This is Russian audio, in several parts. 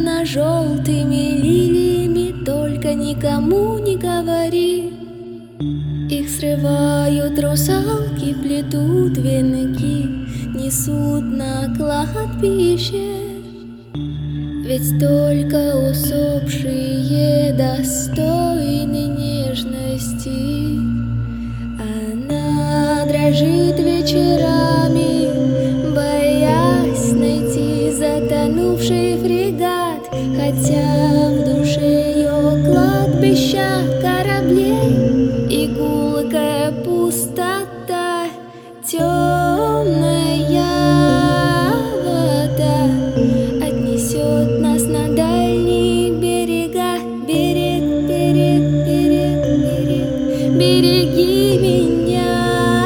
желтыми лилиями, только никому не говори. Их срывают русалки, плетут венки, несут на кладбище. Ведь только усопшие достойны нежности. Она дрожит вечерами, боясь найти затонувший фрегат, хотя в душе ее кладбища кораблей и гулкая пустота, темная вода отнесет нас на дальние берега. Берег, берег, берег, берег, береги меня.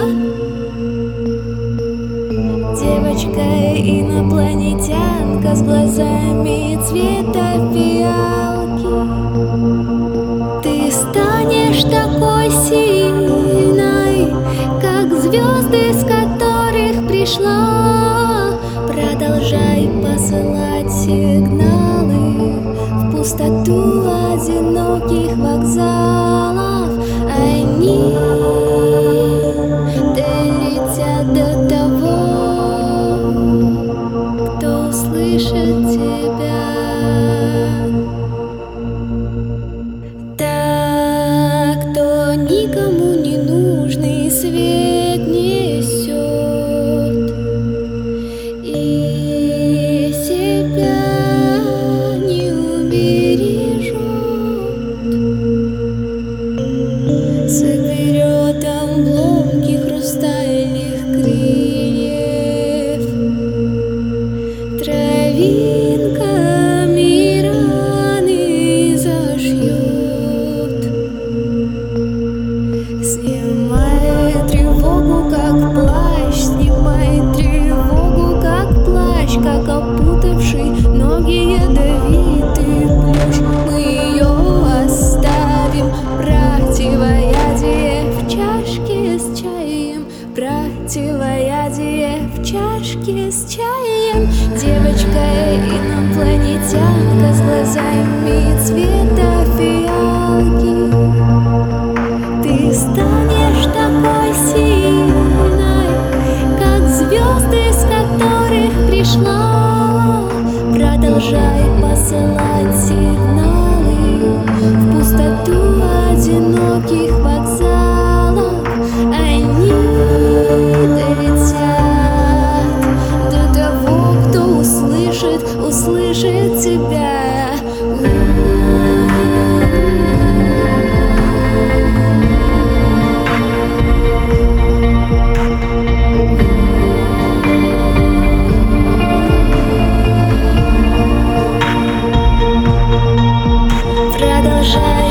Девочка инопланетянка с глазами цвета фиалки, ты станешь такой сильной, как звезды, с которых пришла. Продолжай посылать сигналы в пустоту одиноких вокзалов. Они долетят до того, кто услышит тебя. Так, кто никому не нужный свет несет и себя не убережет, соберет обломки хрустальных крыльев, травинками раны зашьет. Снимай тревогу, как плащ, снимай тревогу, как плащ, как опутавший ноги ядовитый плющ. Мы ее оставим, противоядие в чашке с чаем, противоядие в чашке с чаем. Девочка инопланетянка с глазами цвета фиалки, ты станешь такой сильной, как звезды, с которых пришла. Продолжай посылать сигналы в пустоту одиноких вокзалов. Они долетят до того, кто услышит тебя. Продолжай